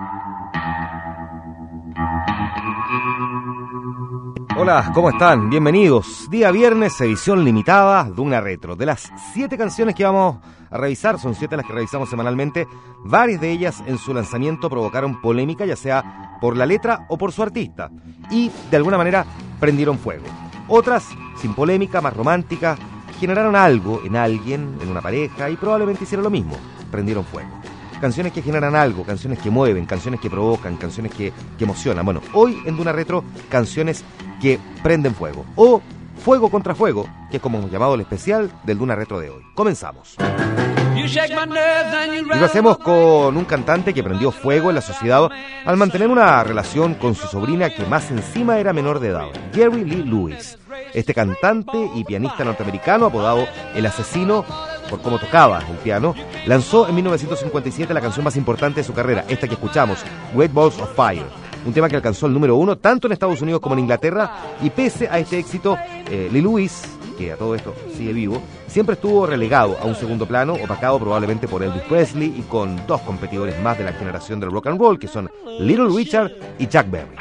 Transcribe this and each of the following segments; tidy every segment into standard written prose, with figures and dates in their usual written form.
Hola, ¿cómo están? Bienvenidos. Día viernes, edición limitada de una retro. De las 7 canciones que vamos a revisar, son 7 las que revisamos semanalmente, varias de ellas en su lanzamiento provocaron polémica, ya sea por la letra o por su artista, y de alguna manera prendieron fuego. Otras, sin polémica, más románticas, generaron algo en alguien, en una pareja, y probablemente hicieron lo mismo, prendieron fuego. Canciones que generan algo, canciones que mueven, canciones que provocan, canciones que emocionan. Bueno, hoy en Duna Retro, canciones que prenden fuego, o Fuego contra Fuego, que es como hemos llamado el especial del Duna Retro de hoy. Comenzamos. Y lo hacemos con un cantante que prendió fuego en la sociedad al mantener una relación con su sobrina que más encima era menor de edad, Jerry Lee Lewis. Este cantante y pianista norteamericano, apodado El Asesino por cómo tocaba el piano, lanzó en 1957 la canción más importante de su carrera, esta que escuchamos, Great Balls of Fire. Un tema que alcanzó el número 1 tanto en Estados Unidos como en Inglaterra, y pese a este éxito, Lee Lewis, que a todo esto sigue vivo, siempre estuvo relegado a un segundo plano, opacado probablemente por Elvis Presley y con dos competidores más de la generación del rock and roll, que son Little Richard y Chuck Berry.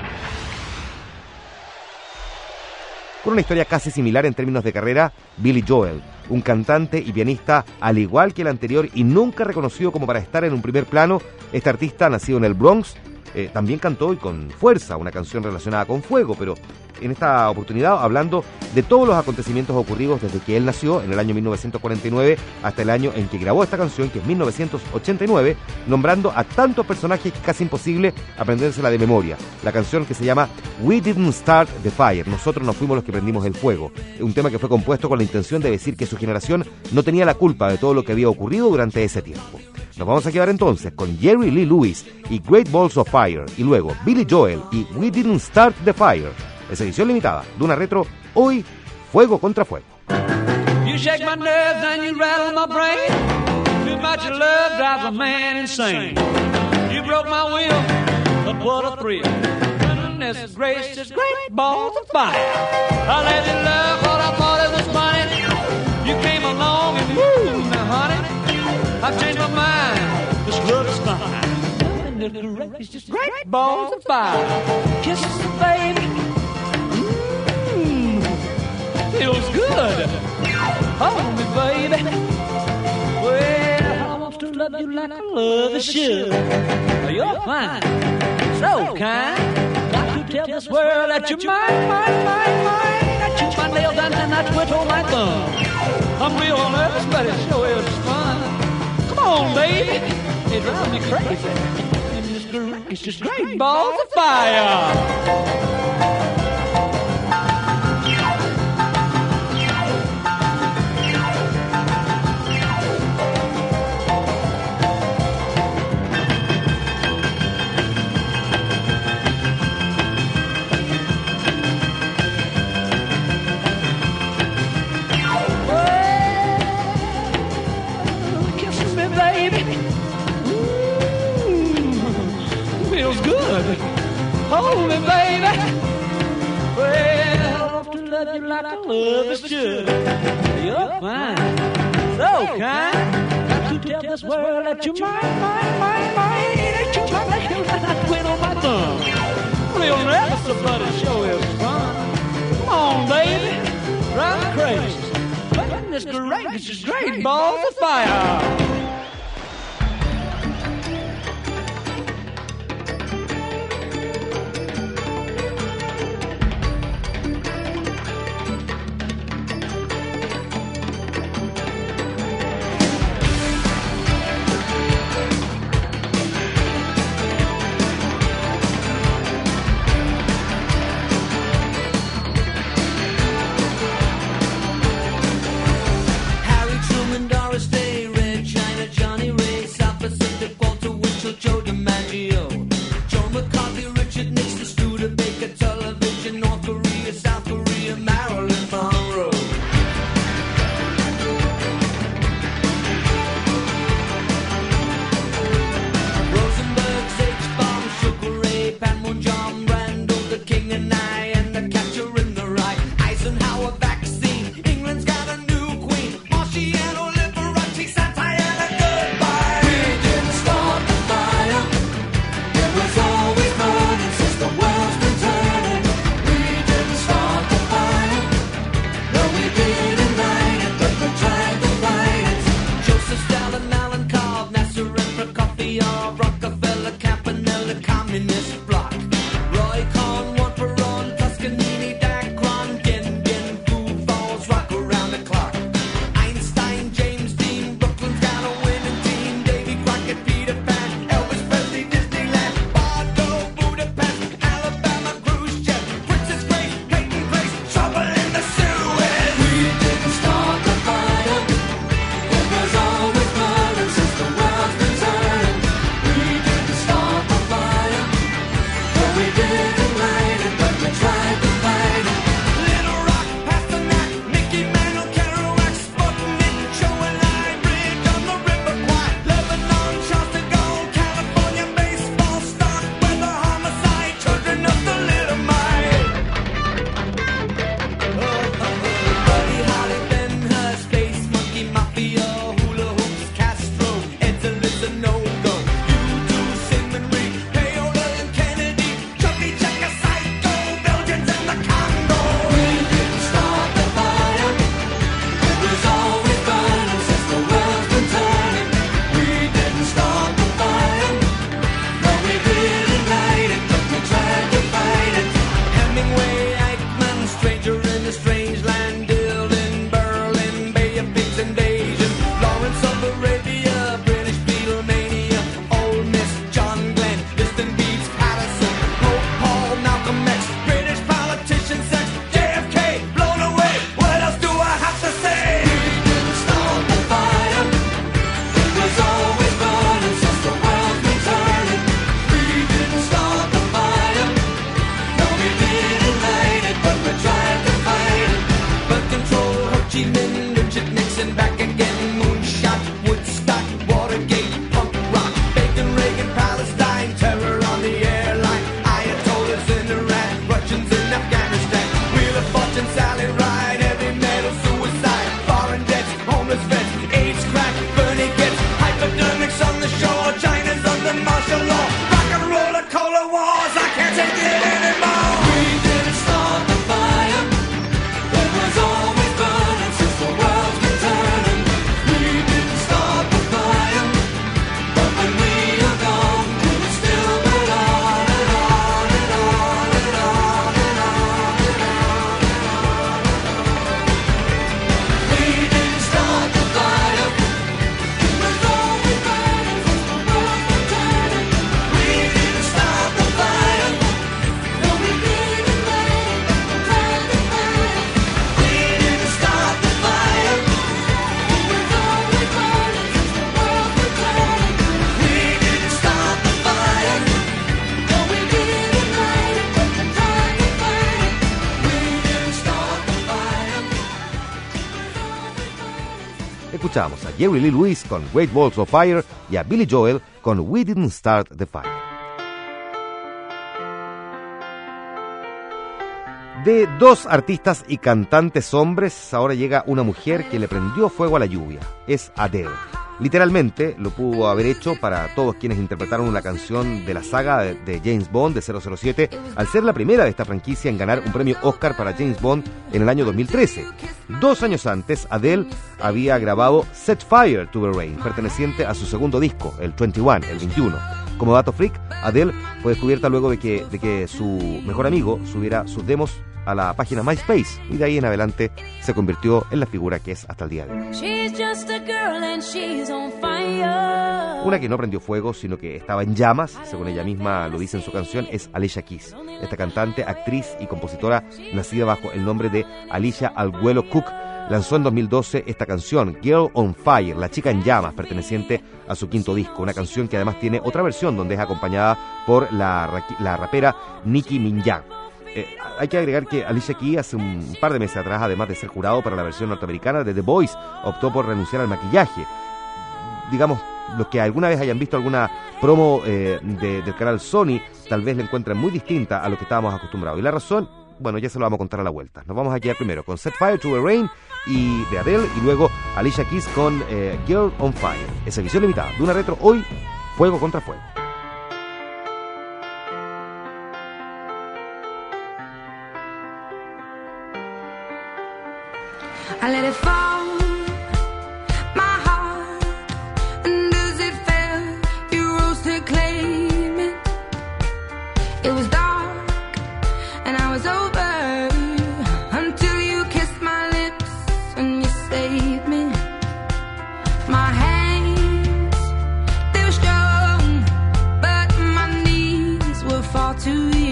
Con una historia casi similar en términos de carrera, Billy Joel, un cantante y pianista al igual que el anterior y nunca reconocido como para estar en un primer plano, este artista nacido en el Bronx, también cantó y con fuerza una canción relacionada con fuego, pero en esta oportunidad hablando de todos los acontecimientos ocurridos desde que él nació en el año 1949 hasta el año en que grabó esta canción, que es 1989, nombrando a tantos personajes que es casi imposible aprendérsela de memoria. La canción que se llama We Didn't Start the Fire, nosotros no fuimos los que prendimos el fuego, un tema que fue compuesto con la intención de decir que su generación no tenía la culpa de todo lo que había ocurrido durante ese tiempo. Nos vamos a quedar entonces con Jerry Lee Lewis y Great Balls of Fire, y luego Billy Joel y We Didn't Start the Fire. Es edición limitada de una retro, hoy Fuego contra Fuego. You shake my nerves and you rattle my brain. Too much of love drives a man insane. You broke my will, but what a thrill. Goodness gracious, great balls of fire. I let you love what I thought it was funny. You came along and woo, now honey, I've changed my mind. This love is fine. It's just great balls of fire. Kisses, baby. Feels good. Hold me, baby. Well, I want to love you like I love a should. You're fine, so kind. Got to tell this world that you're mine. I chew my nails down and I twiddle my thumb. I'm real nervous, but it sure is fun. Come on, baby. It drives me crazy. It's just great balls of fire. Hold me, baby. Well, I want to love you like I love is should. You're fine, so kind. Got to tell this world that you're mine. That you're my nail and I twiddle my thumb. Real nervous, but it sure is fun. Come on, baby, drive me crazy. Goodness gracious, great balls of fire. law. Rock and roller cola wars, I can't take it anymore. We didn't start the fire, it was always burning since the world's been turning. We didn't start the fire, but when we are gone, it will still burn on and on and on and on and on and on. We didn't start the fire, it was always burning since the world's been turning. We didn't start the fire, no we didn't light the fire. We didn't start the fire, it was always burning since the world's been turning. We didn't start the fire, no we didn't light the fire. We didn't start the fire. Escuchamos a Jerry Lee Lewis con Great Balls of Fire y a Billy Joel con We Didn't Start the Fire. De dos artistas y cantantes hombres, ahora llega una mujer que le prendió fuego a la lluvia. Es Adele. Literalmente lo pudo haber hecho para todos quienes interpretaron una canción de la saga de James Bond de 007, al ser la primera de esta franquicia en ganar un premio Oscar para James Bond en el año 2013. 2 años antes, Adele había grabado Set Fire to the Rain, perteneciente a su segundo disco, el 21, el 21. Como dato freak, Adele fue descubierta luego de que su mejor amigo subiera sus demos a la página MySpace, y de ahí en adelante se convirtió en la figura que es hasta el día de hoy. She's just a girl and she's on fire. Una que no prendió fuego, sino que estaba en llamas, según ella misma lo dice en su canción, es Alicia Keys. Esta cantante, actriz y compositora nacida bajo el nombre de Alicia Alguelo Cook, lanzó en 2012 esta canción, Girl on Fire, la chica en llamas, perteneciente a su quinto disco. Una canción que además tiene otra versión donde es acompañada por la rapera Nicki Minaj. Hay que agregar que Alicia Keys hace un par de meses atrás, además de ser jurado para la versión norteamericana de The Voice, optó por renunciar al maquillaje. Digamos, los que alguna vez hayan visto alguna promo del canal Sony, tal vez la encuentren muy distinta a lo que estábamos acostumbrados. Y la razón, bueno, ya se lo vamos a contar a la vuelta. Nos vamos a quedar primero con Set Fire to the Rain y de Adele, y luego Alicia Keys con Girl on Fire. Esa edición limitada de una retro hoy, fuego contra fuego. I let it fall, my heart, and as it fell, you rose to claim it. It was dark, and I was over, until you kissed my lips, and you saved me. My hands, they were strong, but my knees were far too weak.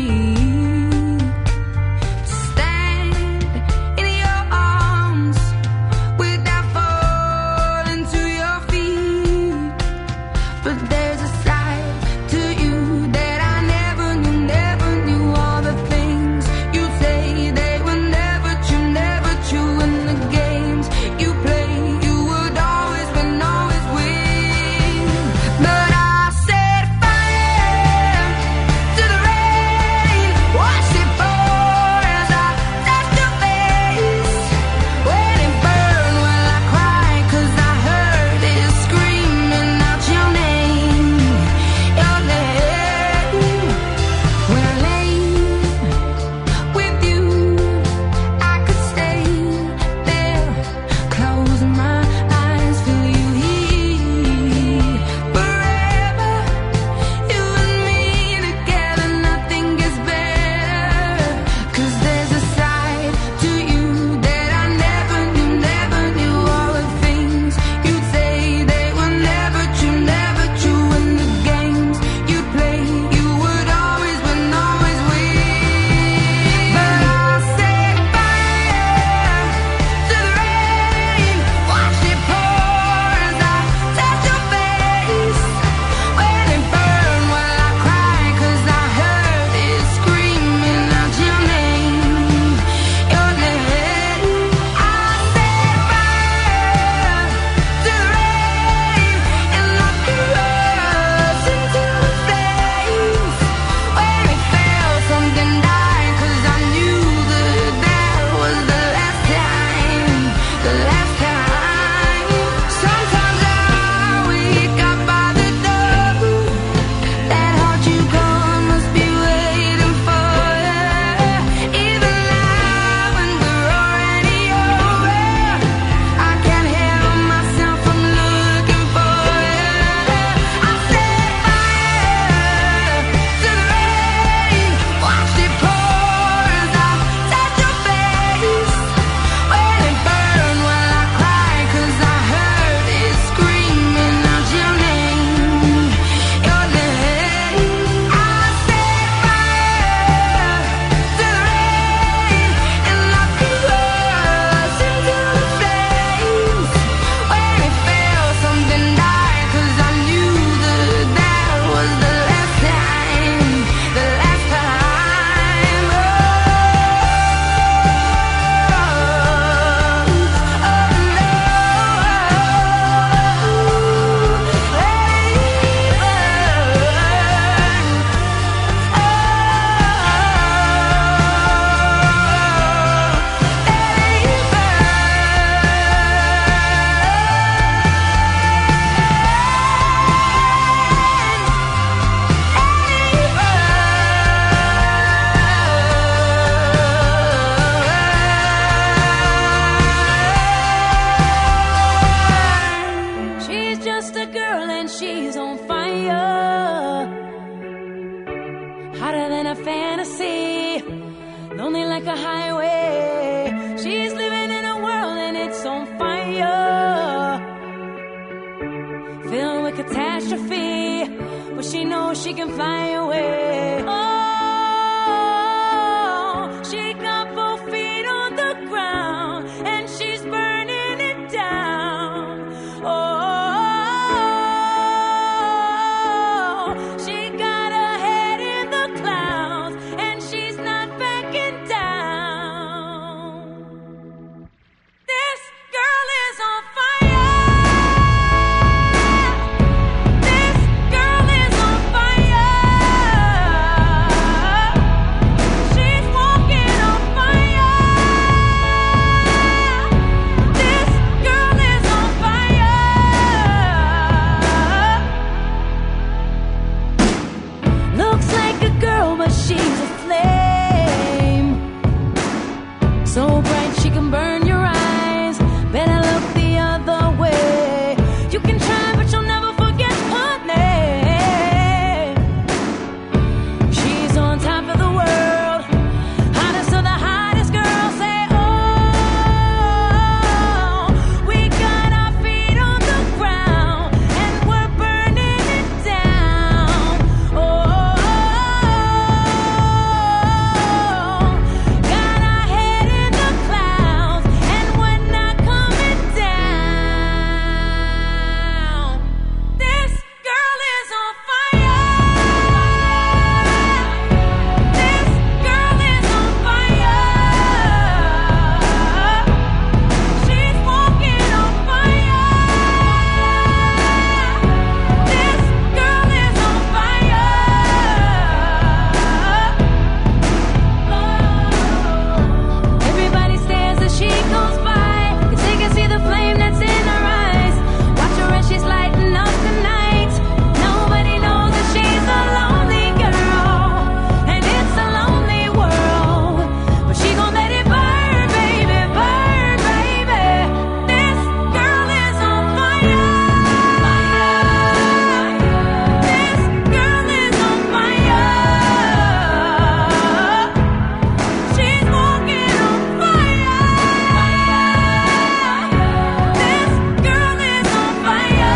hotter than a fantasy, lonely like a highway. She's living in a world and it's on fire, filled with catastrophe, but she knows she can fly away. Oh, she got both feet on the ground and she's burning it down. Oh, she got her head in the clouds and she's not backing down. This girl is on fire. This girl is on fire. She's walking on fire. This girl is on fire. Looks like a girl, but she's a flame. So bright she can burn your eyes. Better look the other way. You can try, but you'll never forget her name. She's on top of the world, hottest of the hottest girls. Say, oh, we got our feet on the ground and we're burning it down. Oh, got our head in the clouds and we're not coming down. This girl is on fire. This girl is on fire. She's walking on fire. This girl is on fire. Everybody stares as she goes by, 'cause they can see the flame that's in her eyes. Watch her as she's lighting up the night. Nobody knows that she's a lonely girl, and it's a lonely world. But she gon' let it burn, baby, burn, baby. This girl is on fire. This girl is on fire. She's walking on fire. This girl is on fire.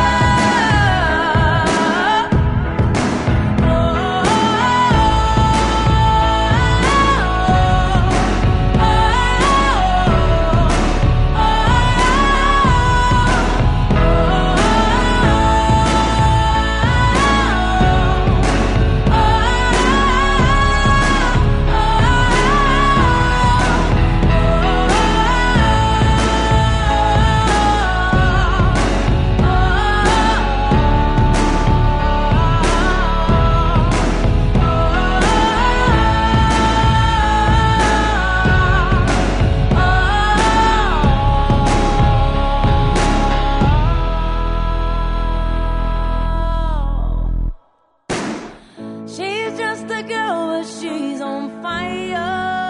She's just a girl, but she's on fire.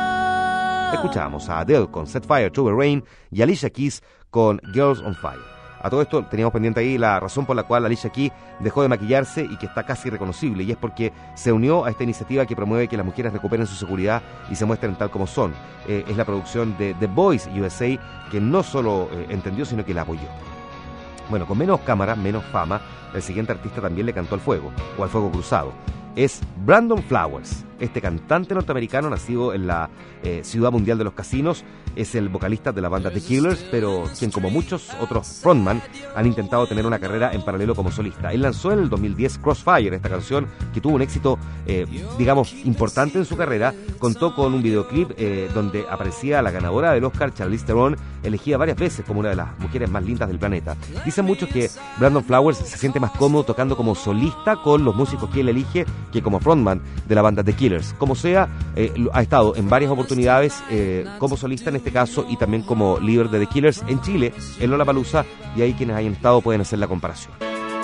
Escuchamos a Adele con Set Fire to the Rain y Alicia Keys con Girls on Fire. A todo esto teníamos pendiente ahí la razón por la cual Alicia Keys dejó de maquillarse y que está casi irreconocible, y es porque se unió a esta iniciativa que promueve que las mujeres recuperen su seguridad y se muestren tal como son. Es la producción de The Voice USA, que no solo entendió, sino que la apoyó. Bueno, con menos cámaras, menos fama, el siguiente artista también le cantó al fuego, o al fuego cruzado. Es Brandon Flowers, este cantante norteamericano nacido en la ciudad mundial de los casinos. Es el vocalista de la banda The Killers, pero quien, como muchos otros frontman, han intentado tener una carrera en paralelo como solista. Él lanzó en el 2010 Crossfire, esta canción que tuvo un éxito, digamos, importante en su carrera. Contó con un videoclip donde aparecía la ganadora del Oscar, Charlize Theron, elegida varias veces como una de las mujeres más lindas del planeta. Dicen muchos que Brandon Flowers se siente más cómodo tocando como solista con los músicos que él elige que como frontman de la banda The Killers. Como sea, ha estado en varias oportunidades como solista en este caso, y también como líder de The Killers en Chile, en Lollapalooza, y ahí quienes hayan estado pueden hacer la comparación.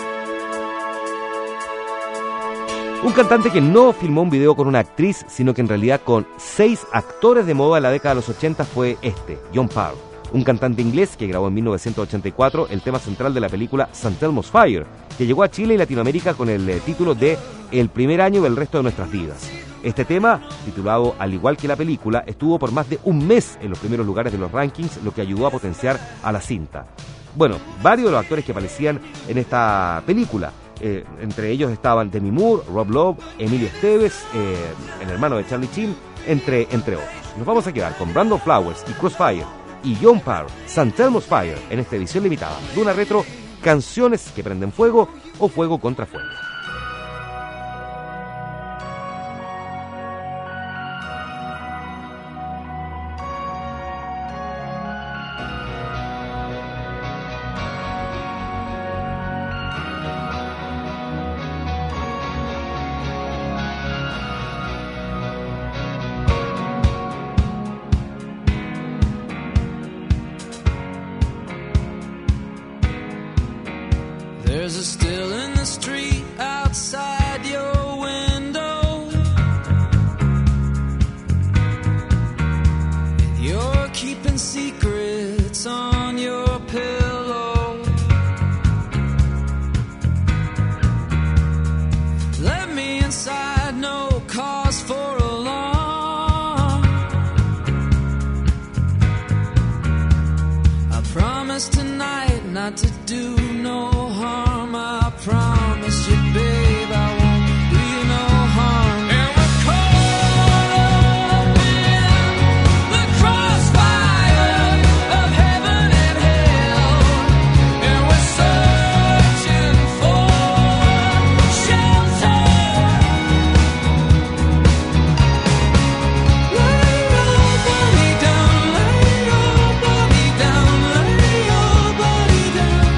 Un cantante que no filmó un video con una actriz, sino que en realidad con 6 actores de moda en la década de los 80 fue John Parr, un cantante inglés que grabó en 1984 el tema central de la película St. Elmo's Fire, que llegó a Chile y Latinoamérica con el título de El primer año del resto de nuestras vidas. Este tema, titulado al igual que la película, estuvo por más de un mes en los primeros lugares de los rankings, lo que ayudó a potenciar a la cinta. Bueno, varios de los actores que aparecían en esta película, entre ellos estaban Demi Moore, Rob Lowe, Emilio Estevez, el hermano de Charlie Sheen, entre otros. Nos vamos a quedar con Brandon Flowers y Crossfire y John Parr, St. Elmo's Fire, en esta edición limitada de una retro, canciones que prenden fuego o fuego contra fuego. There's a still in the street outside your window. You're keeping secrets on your pillow. Let me inside, no cause for alarm. I promise tonight not to do no harm. I promise you, babe, I won't do you no harm. And we're caught up in the crossfire of heaven and hell, and we're searching for shelter. Lay your body down, lay your body down, lay your body down.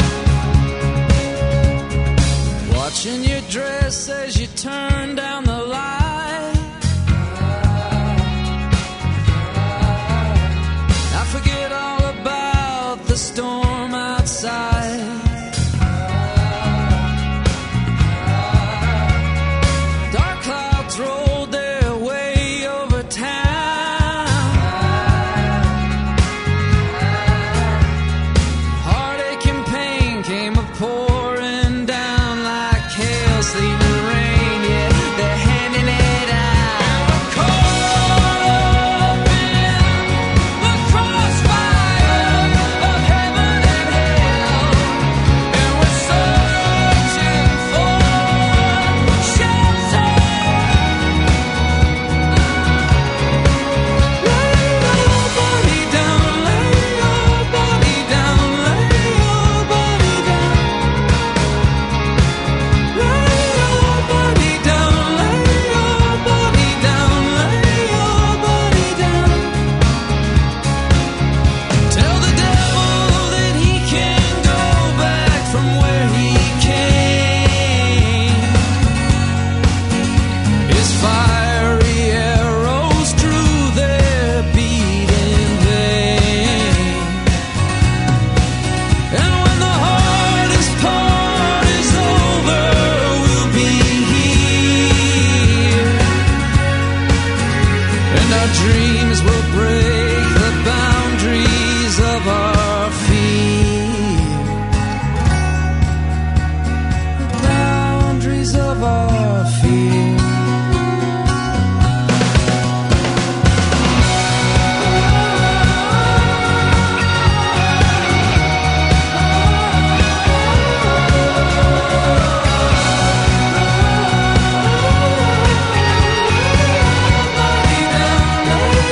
Watching your dress as you turn down the light. I forget all about the storm outside. Dark clouds rolled their way over town. Heartache and pain came a-pouring down like hail, sleet and rain. Yeah, they're handing it out. And we're caught up in the crossfire of heaven and hell, and we're searching for shelter. Lay your body down, lay your body down, lay your body down. Lay your body down, lay your body down, lay your body down. Tell the devil that he can go back from where he came. His fiery arrows drew their beating vein. And when the hardest part is over, we'll be here, and our dreams will break the boundaries of our fear. The boundaries of our fear. Lay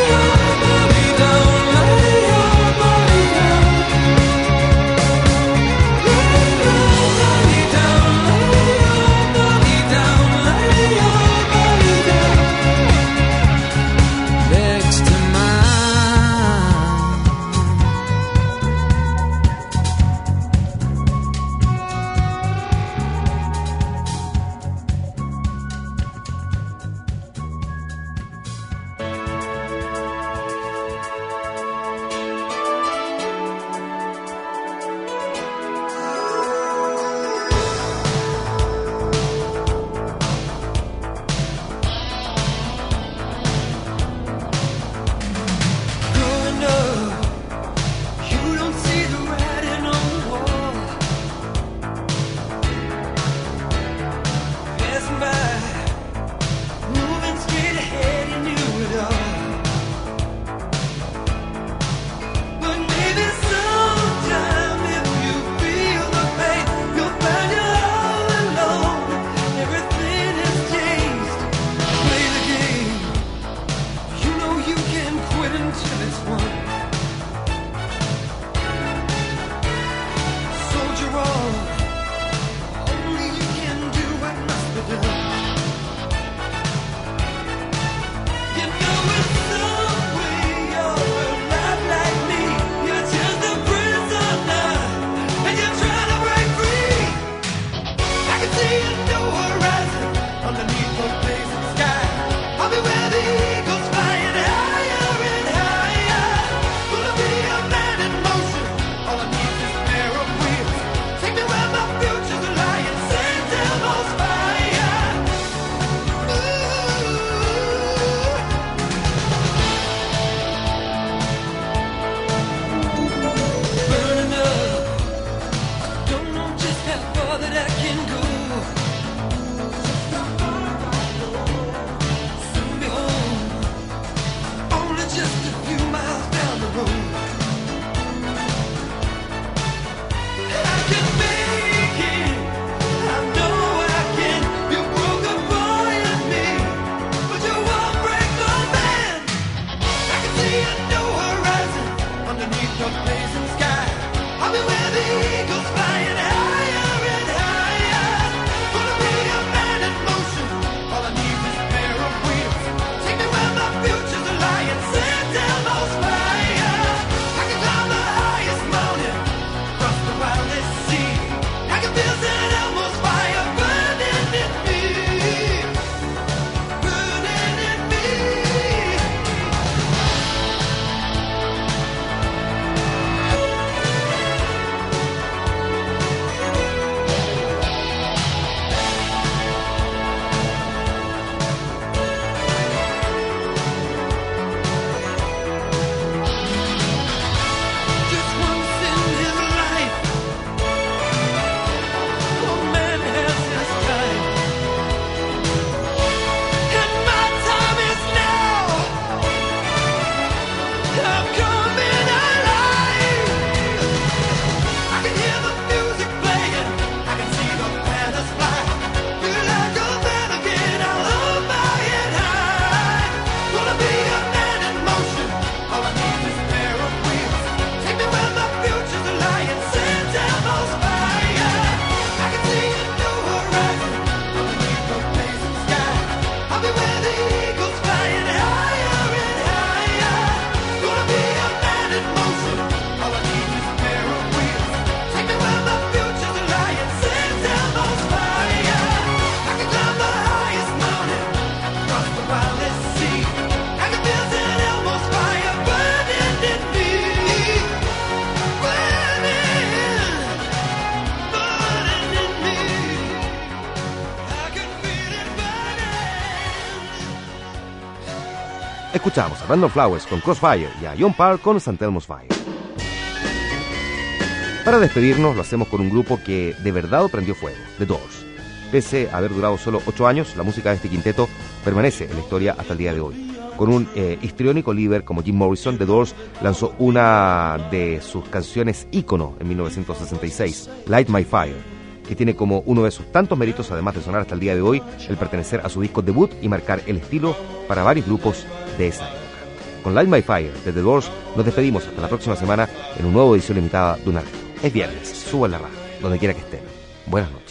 Escuchamos a Randall Flowers con Crossfire y a John Parr con St. Elmo's Fire. Para despedirnos lo hacemos con un grupo que de verdad prendió fuego, The Doors. Pese a haber durado solo 8 años, la música de este quinteto permanece en la historia hasta el día de hoy. Con un histriónico líder como Jim Morrison, The Doors lanzó una de sus canciones ícono en 1966, Light My Fire, que tiene como uno de sus tantos méritos, además de sonar hasta el día de hoy, el pertenecer a su disco debut y marcar el estilo para varios grupos de esa época. Con Light My Fire de The Doors nos despedimos hasta la próxima semana en una nueva edición limitada de Una Radio. Es viernes, suban la radio, donde quiera que estén. Buenas noches.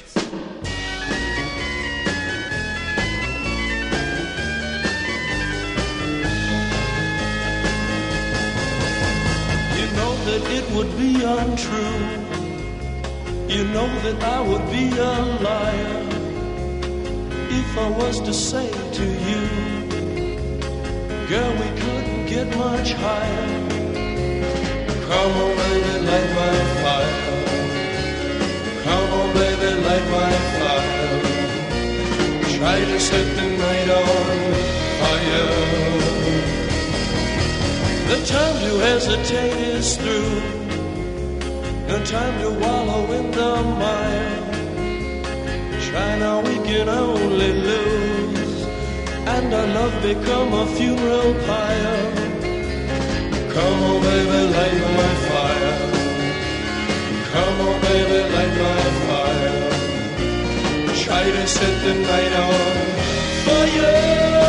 That it would be untrue. You know that I would be a liar if I was to say to you, girl, we couldn't get much higher. Come on, baby, light my fire. Come on, baby, light my fire. Try to set the night on fire. The time to hesitate is through. No time to wallow in the mire. Try now, we can only lose, and our love become a funeral pyre. Come on, baby, light my fire. Come on, baby, light my fire. Try to set the night on fire.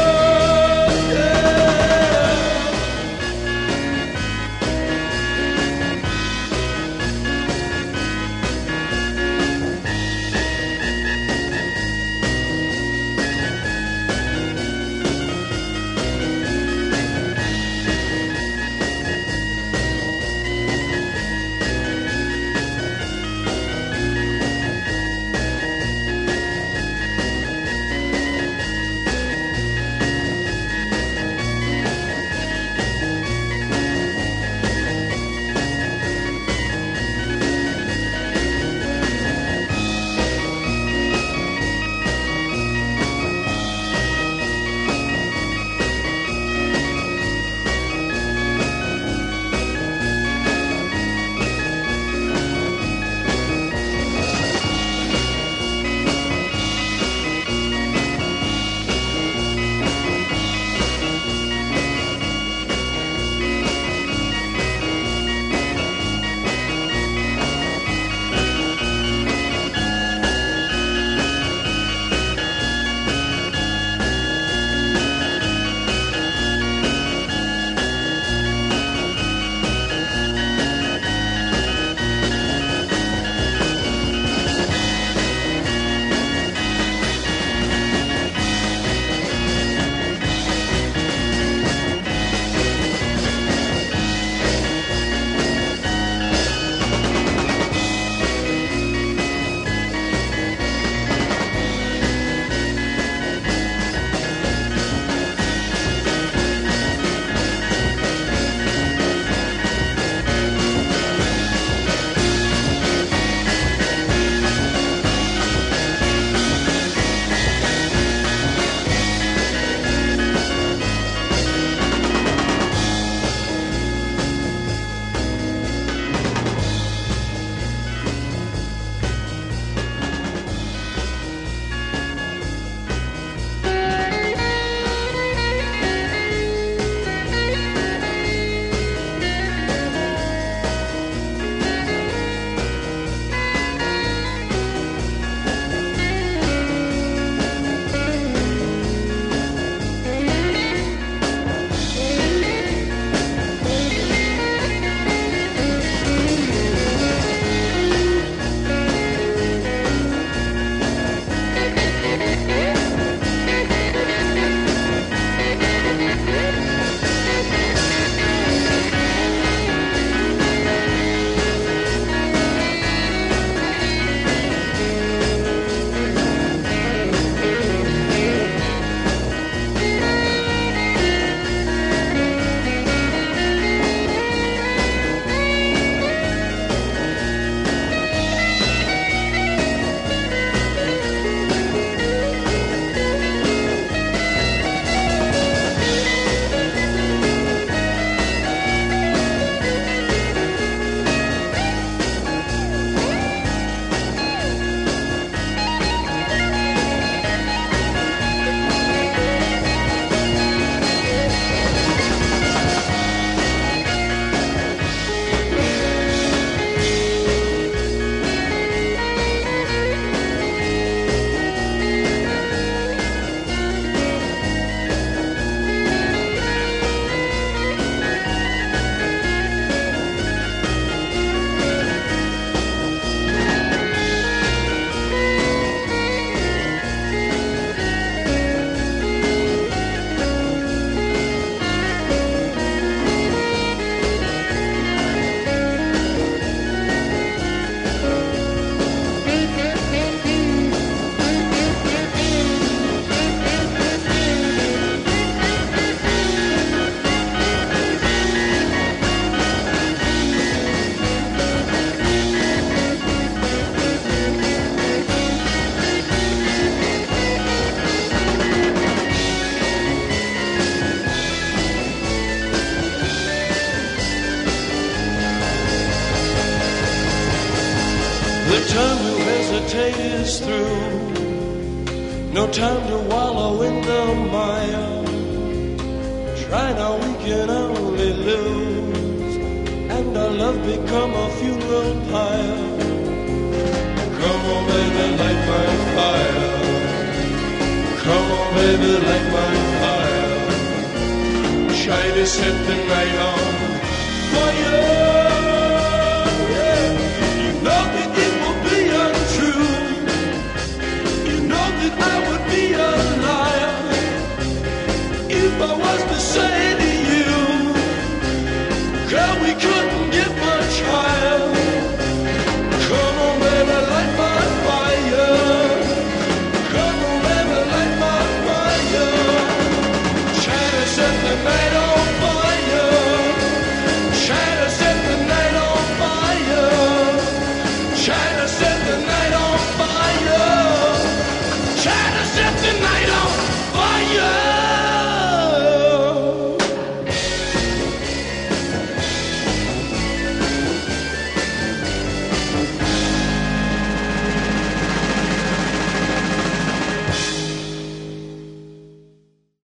is through. No time to wallow in the mire. Try now, we can only lose, and our love become a funeral pyre. Come on, baby, light my fire. Come on, baby, light my fire. Try to set the night on fire.